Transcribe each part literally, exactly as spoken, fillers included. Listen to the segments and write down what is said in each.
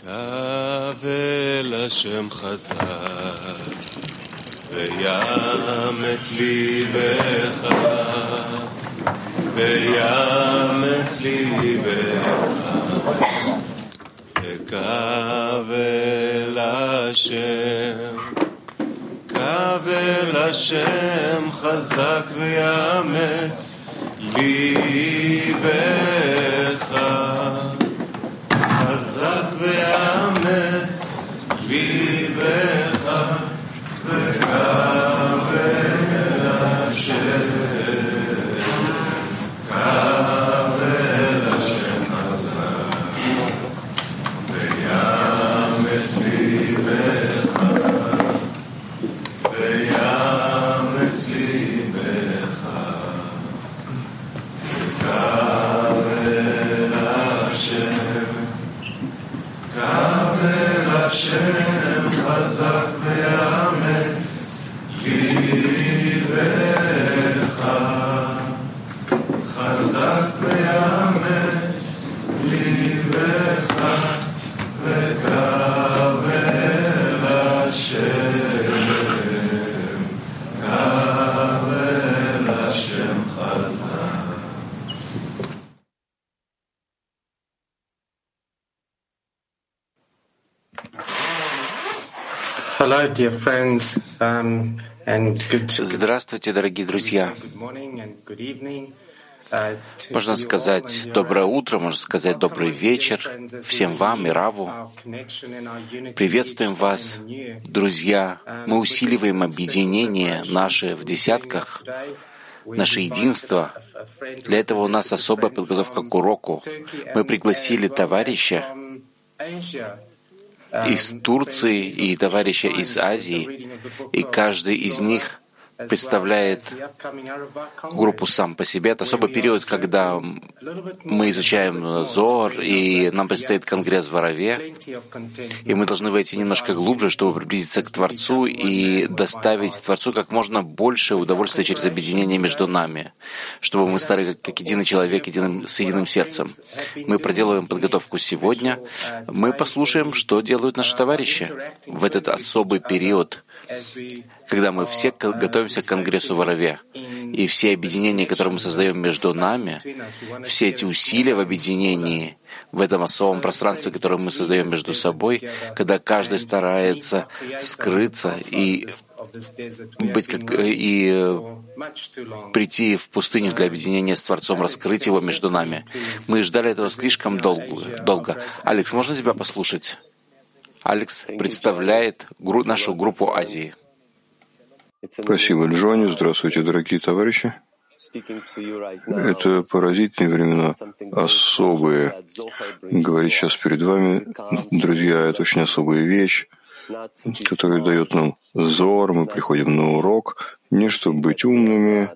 קבל השם חזק ויאמץ ליבך ויאמץ ליבך וקבל השם קבל השם חזק ויאמץ ליבך חזק ויאמץ ליבך וקבל השם קבל השם חזק ויאמץ ליבך ויאמץ ליבך וקבל השם קבל השם חזק ויאמץ ליבך חזק ויאמץ ליבך וקבל השם קבל השם חזק. Hello, dear friends, um, and good. Здравствуйте, дорогие друзья. Good morning and good evening. Uh, to Можно you all сказать and your- доброе утро, можно сказать добрый вечер всем вам и Раву. Our connection and our unity Приветствуем each day вас, anew. друзья. Мы усиливаем объединение наше в десятках, наше единство. Для этого у нас особая подготовка к уроку. Мы пригласили товарища из Турции и товарища из Азии, и каждый из них представляет группу сам по себе. Это особый период, когда мы изучаем Зоар, и нам предстоит конгресс в Араве, и мы должны войти немножко глубже, чтобы приблизиться к Творцу и доставить Творцу как можно больше удовольствия через объединение между нами, чтобы мы стали как, как единый человек, единым, с единым сердцем. Мы проделываем подготовку сегодня. Мы послушаем, что делают наши товарищи в этот особый период, когда мы все готовимся к конгрессу в Араве, и все объединения, которые мы создаем между нами, все эти усилия в объединении, в этом особом пространстве, которое мы создаем между собой, когда каждый старается скрыться и быть как, и прийти в пустыню для объединения с Творцом, раскрыть его между нами. Мы ждали этого слишком долго. долго. Алекс, можно тебя послушать? Алекс представляет гру- нашу группу Азии. Спасибо, Джонни. Здравствуйте, дорогие товарищи. Это поразительные времена, особые. Говорить сейчас перед вами, друзья, это очень особая вещь, которая дает нам зор. Мы приходим на урок не чтобы быть умными,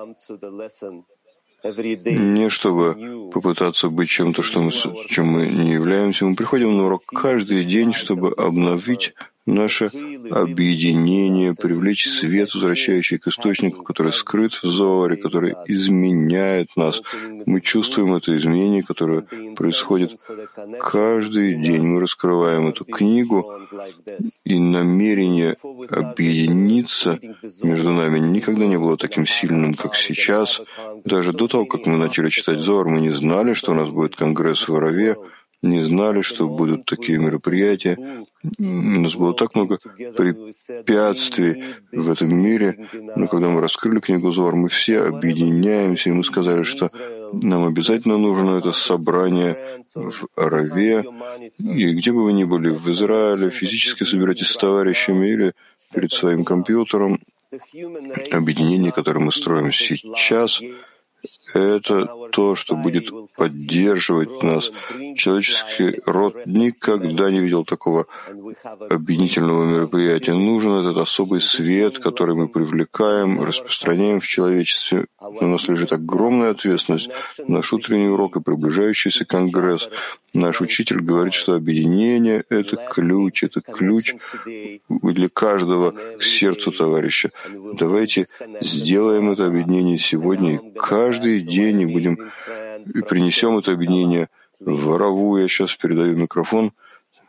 не чтобы попытаться быть чем-то, что мы, чем мы не являемся. Мы приходим на урок каждый день, чтобы обновить наше объединение, привлечь свет, возвращающий к источнику, который скрыт в Зоаре, который изменяет нас. Мы чувствуем это изменение, которое происходит каждый день. Мы раскрываем эту книгу, и намерение объединиться между нами никогда не было таким сильным, как сейчас. Даже до того, как мы начали читать Зоар, мы не знали, что у нас будет конгресс в Араве, не знали, что будут такие мероприятия. У нас было так много препятствий в этом мире, но когда мы раскрыли книгу Зоар, мы все объединяемся, и мы сказали, что нам обязательно нужно это собрание в Араве, и где бы вы ни были, в Израиле, физически собирайтесь с товарищами или перед своим компьютером. Объединение, которое мы строим сейчас, это то, что будет поддерживать нас. Человеческий род никогда не видел такого объединительного мероприятия. Нужен этот особый свет, который мы привлекаем, распространяем в человечестве. На нас лежит огромная ответственность. Наш утренний урок и приближающийся конгресс. Наш учитель говорит, что объединение — это ключ, это ключ для каждого к сердцу товарища. Давайте сделаем это объединение сегодня и каждый день, и будем и принесем это объединение в Араву. Я сейчас передаю микрофон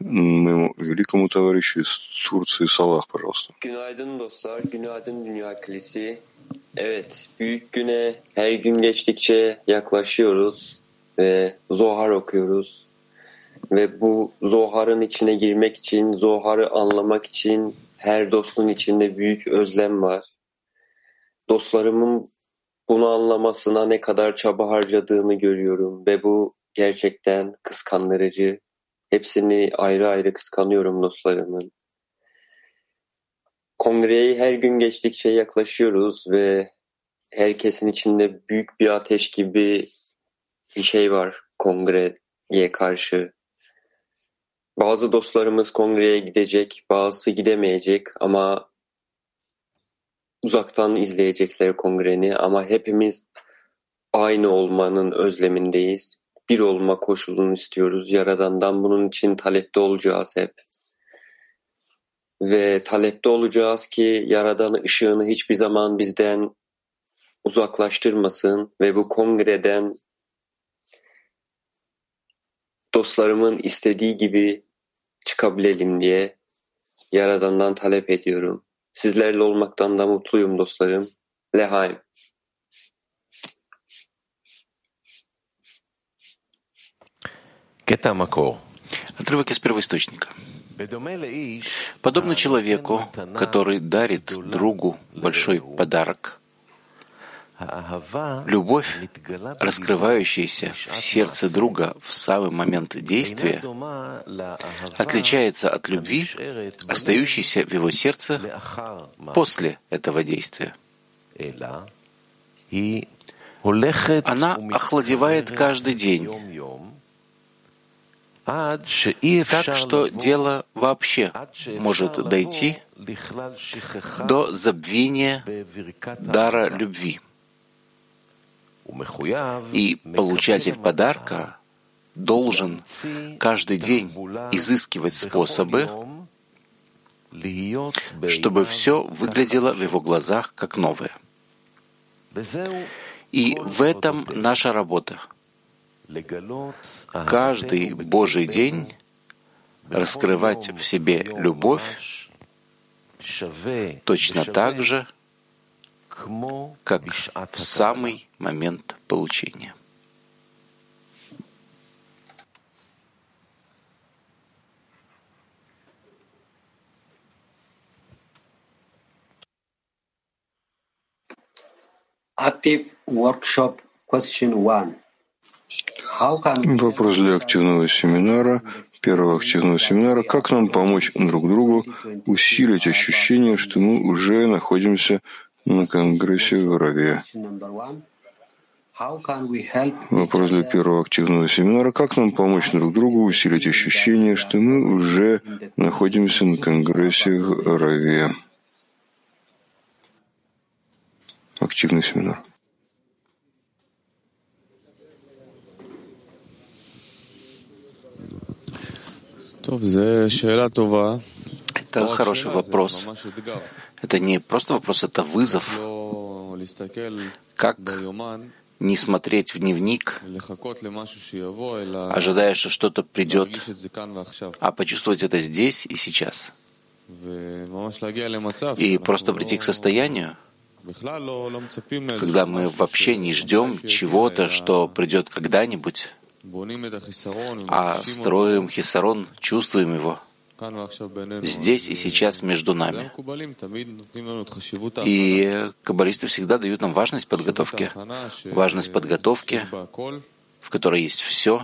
моему великому товарищу из Турции Салах, пожалуйста. Günaydın dostlar, günaydın Dünya Kilisi. Evet, büyük güne her gün geçtikçe yaklaşıyoruz ve Zohar okuyoruz. Ve bu Zohar'ın içine girmek için, Zohar'ı anlamak için her dostun içinde büyük özlem var. Dostlarımın bunu anlamasına ne kadar çaba harcadığını görüyorum ve bu gerçekten kıskandırıcı. Hepsini ayrı ayrı kıskanıyorum dostlarımın. Kongreye her gün geçtikçe yaklaşıyoruz ve herkesin içinde büyük bir ateş gibi bir şey var kongreye karşı. Bazı dostlarımız kongreye gidecek, bazısı gidemeyecek ama uzaktan izleyecekler kongreni ama hepimiz aynı olmanın özlemindeyiz. Bir olma koşulunu istiyoruz Yaradan'dan. Bunun için talepte olacağız hep. Ve talepte olacağız ki Yaradan ışığını hiçbir zaman bizden uzaklaştırmasın ve bu kongreden dostlarımın istediği gibi çıkabilelim diye Yaradan'dan talep ediyorum. Sizlerle olmaktan da mutluyum dostlarım. Lehaim. Отрывок из первоисточника. Подобно человеку, который дарит другу большой подарок, любовь, раскрывающаяся в сердце друга в самый момент действия, отличается от любви, остающейся в его сердце после этого действия. Она охладевает каждый день, так что дело вообще может дойти до забвения дара любви. И получатель подарка должен каждый день изыскивать способы, чтобы все выглядело в его глазах как новое. И в этом наша работа. Каждый Божий день раскрывать в себе любовь точно так же, как в самый момент получения. Active workshop question one. Вопрос для активного семинара, первого активного семинара. Как нам помочь друг другу усилить ощущение, что мы уже находимся на Конгрессе в Аравии? Вопрос для первого активного семинара. Как нам помочь друг другу усилить ощущение, что мы уже находимся на Конгрессе в Аравии? Активный семинар. Это хороший вопрос. Это не просто вопрос, это вызов. Как не смотреть в дневник, ожидая, что что-то придет, а почувствовать это здесь и сейчас. И просто прийти к состоянию, когда мы вообще не ждем чего-то, что придет когда-нибудь, а строим хисарон, чувствуем его здесь и сейчас между нами. И каббалисты всегда дают нам важность подготовки, важность подготовки, в которой есть все,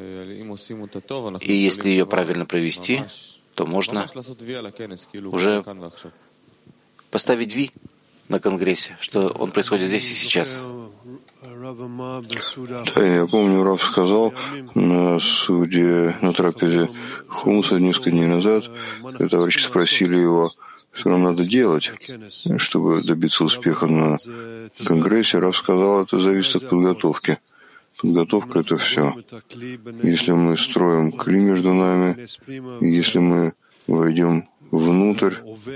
и если ее правильно провести, то можно уже поставить ви на Конгрессе, что он происходит здесь и сейчас. Да, я помню, Рав сказал на суде, на трапезе Хумуса несколько дней назад, когда товарищи спросили его, что нам надо делать, чтобы добиться успеха на Конгрессе. Рав сказал, это зависит от подготовки. Подготовка — это все. Если мы строим кли между нами, если мы войдем внутрь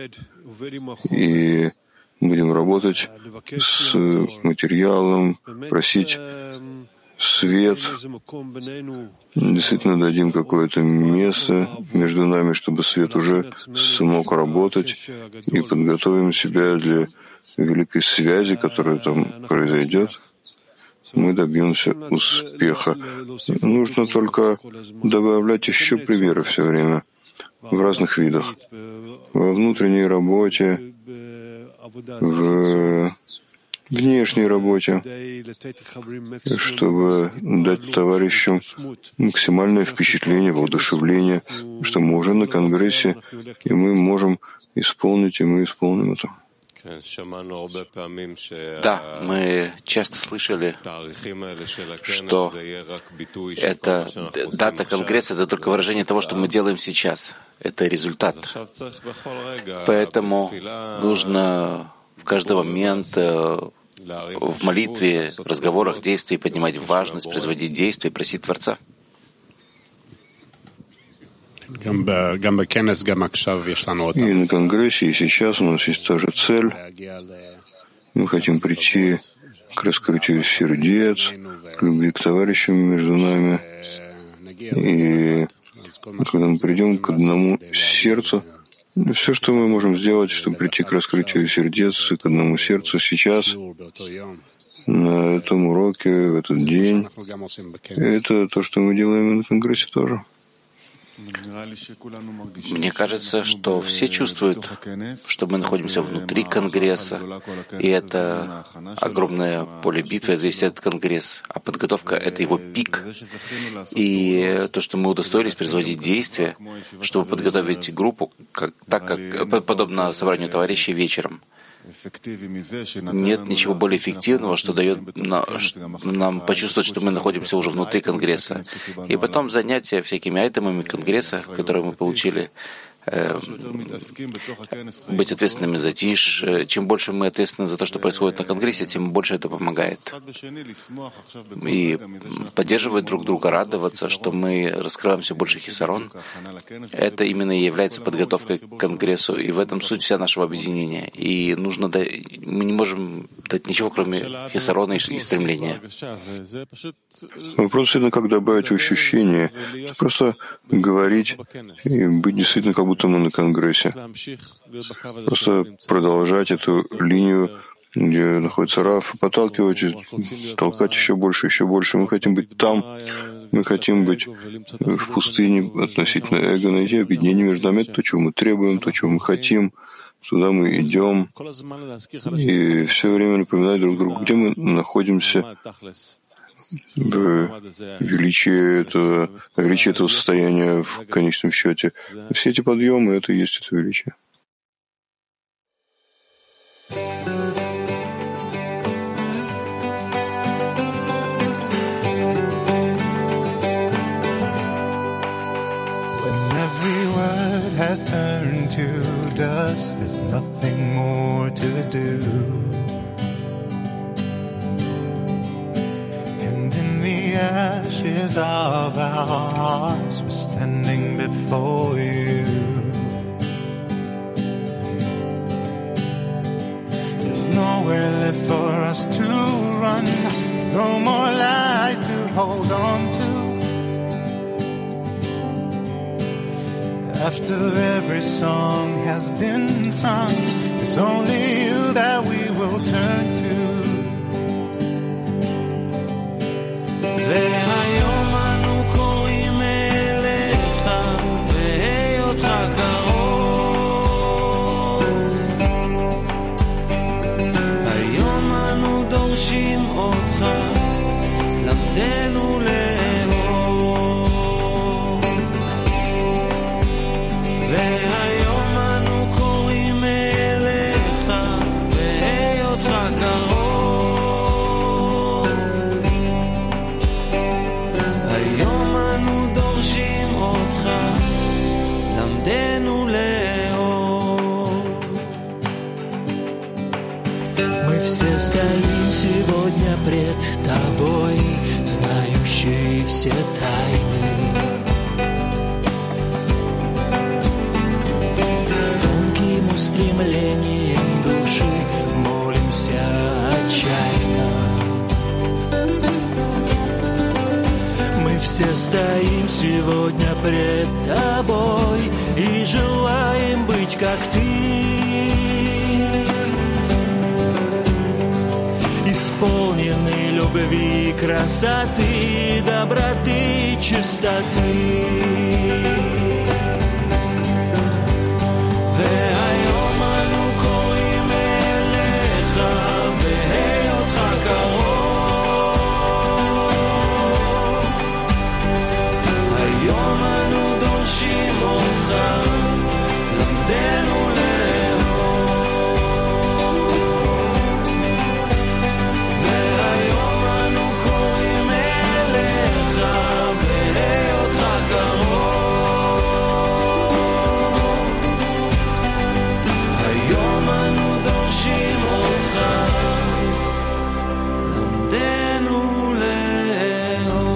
и будем работать с материалом, просить свет, действительно дадим какое-то место между нами, чтобы свет уже смог работать, и подготовим себя для великой связи, которая там произойдет, мы добьемся успеха. Нужно только добавлять еще примеры все время в разных видах. Во внутренней работе, в внешней работе, чтобы дать товарищам максимальное впечатление, воодушевление, что мы уже на Конгрессе, и мы можем исполнить, и мы исполним это. Да, мы часто слышали, что эта дата Конгресса — это только выражение того, что мы делаем сейчас. Это результат. Поэтому нужно в каждый момент в молитве, разговорах, действиях поднимать важность, производить действия, просить Творца. И на Конгрессе, и сейчас у нас есть та же цель. Мы хотим прийти к раскрытию сердец, к любви к товарищам между нами. И когда мы придем к одному сердцу, все, что мы можем сделать, чтобы прийти к раскрытию сердец и к одному сердцу сейчас, на этом уроке, в этот день, это то, что мы делаем на Конгрессе тоже. Мне кажется, что все чувствуют, что мы находимся внутри Конгресса, и это огромное поле битвы, весь этот Конгресс, а подготовка — это его пик. И то, что мы удостоились производить действия, чтобы подготовить группу, как, так как подобно собранию товарищей вечером. Нет ничего более эффективного, что дает нам почувствовать, что мы находимся уже внутри Конгресса. И потом занятия всякими айтемами Конгресса, которые мы получили, э, быть ответственными за тишь. Чем больше мы ответственны за то, что происходит на Конгрессе, тем больше это помогает. И поддерживать друг друга, радоваться, что мы раскрываем все больше хисарон, это именно и является подготовкой к Конгрессу, и в этом суть вся нашего объединения. И нужно дать, мы не можем дать ничего, кроме хисарона и стремления. Вопрос действительно, как добавить ощущение, просто говорить и быть действительно как будто мы на Конгрессе. Просто продолжать эту линию, где находится Раф, подталкивать, толкать еще больше, еще больше. Мы хотим быть там, мы хотим быть в пустыне относительно эго, найти объединение между нами. Это то, чего мы требуем, то, чего мы хотим. Туда мы идем. И все время напоминать друг другу, где мы находимся, в величии этого, величие этого состояния в конечном счете. Все эти подъемы — это и есть это величие. Has turned to dust, there's nothing more to do. And in the ashes of our hearts, we're standing before you. There's nowhere left for us to run, no more lies to hold on to. After every song has been sung, it's only you that we will turn to. והיום אנו קוראים אליך, בהיותך קרוב. היום אנו דורשים אותך, למדנו לאהוב. והיום אנו קוראים אליך, בהיותך קרוב. היום אנו דורשים אותך, למדנו לאהוב. Мы все стоим сегодня пред тобой, знающий все тайны. Стремлением души молимся отчаянно. сегодня пред тобой и желаем быть как ты. Исполнены любви, красоты, доброты, чистоты. והיום אנו קוראים אליך בהיותך קרוב. היום אנו דורשים אותך, למדנו לאהוב. והיום אנו קוראים אליך בהיותך קרוב. היום אנו דורשים אותך, למדנו לאהוב.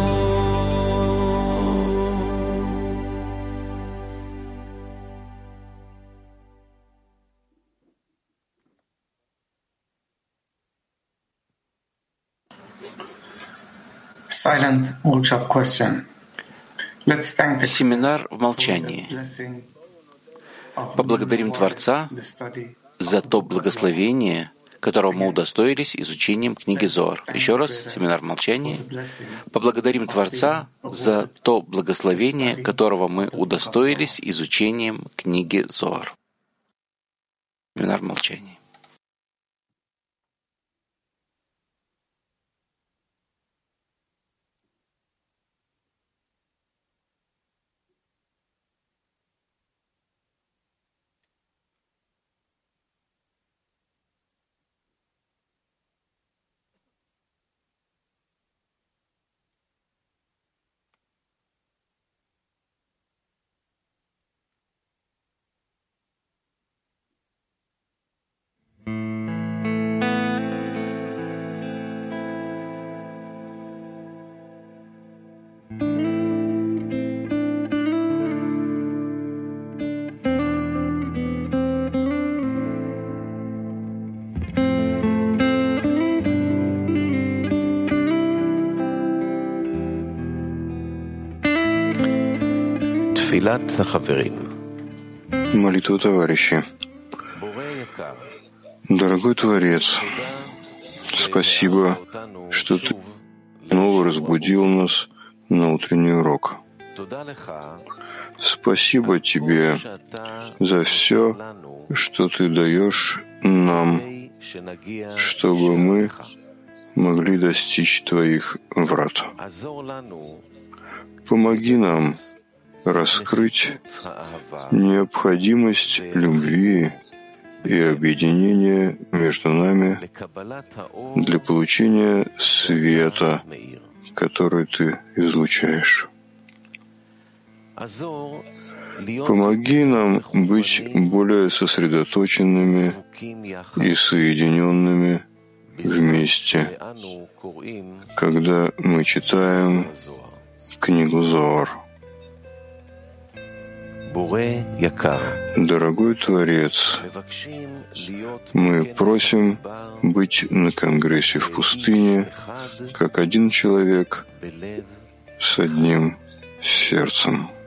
Silent workshop question. Let's thank the Семинар в молчании. blessing of Поблагодарим Творца the study за то благословение, которого мы удостоились изучением книги Зоар. Еще раз, семинар в молчании. Поблагодарим Творца за то благословение, которого мы удостоились изучением книги Зоар. Семинар в молчании. Молитва товарища. Дорогой Творец, спасибо, что Ты снова разбудил нас на утренний урок. Спасибо Тебе за все, что Ты даешь нам, чтобы мы могли достичь Твоих врат. Помоги нам раскрыть необходимость любви и объединения между нами для получения света, который Ты излучаешь. Помоги нам быть более сосредоточенными и соединенными вместе, когда мы читаем книгу Зоар. Дорогой Творец, мы просим быть на конгрессе в пустыне, как один человек с одним сердцем.